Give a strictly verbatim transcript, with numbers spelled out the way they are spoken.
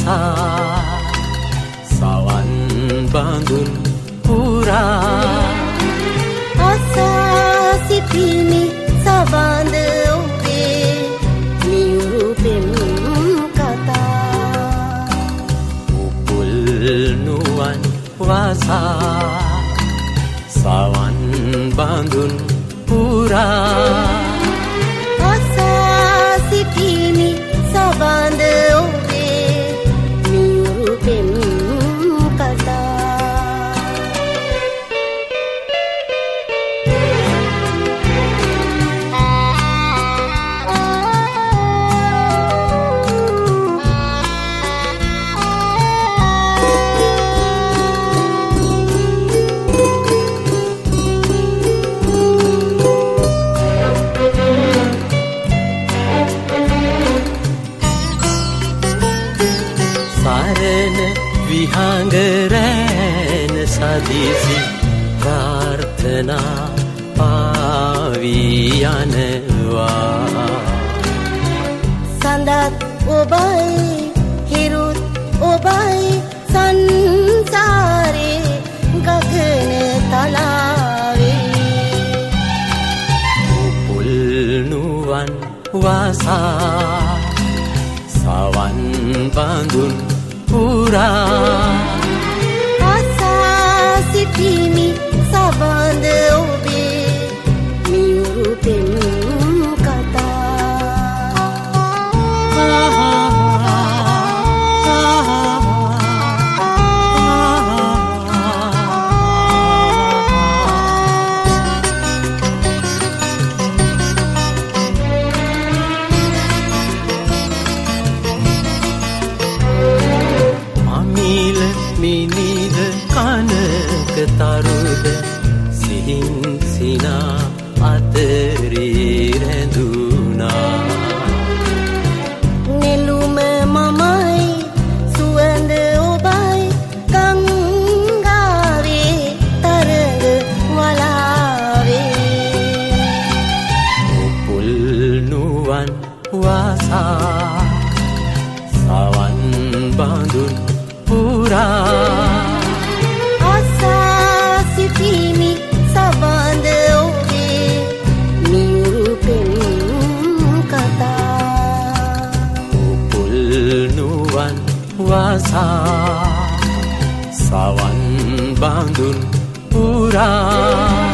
වාසා සවන් බඳුන් පුරා අසා සිටිමි සවඳ ඔබේ නියුරු පෙම් කතා උපුල් නුවන් වාසා සවන් බඳුන් පුරා අසා සිටිමි සවඳ ඔබේ නියුරු පෙම් කතා සරණ විහංගරෑන සදිසි ප්‍රාර්ථනා පාවී යනවා සඳත් ඔබයි හිරුත් ඔබයි සංසාරේ ගගන තලාවේ උපුල් නුවන් වාසා සවන් බඳුන් පුරා අසා සිටිමි සවඳ ඔබේ නියුරු පෙම් මිනිද කනක තරුද සිහින් සිනා අතරේ රැඳුනා නෙළුම මමයි සුවඳ ඔබයි ගංගාවේ තරඟ වලාවේ උපුල් නුවන් වාසා සවන් බඳුන් පුරා අසා සිටිමි සවඳ ඔබේ නියුරු පෙම් කතා උපුල් නුවන් වාසා සවන් බඳුන් පුරා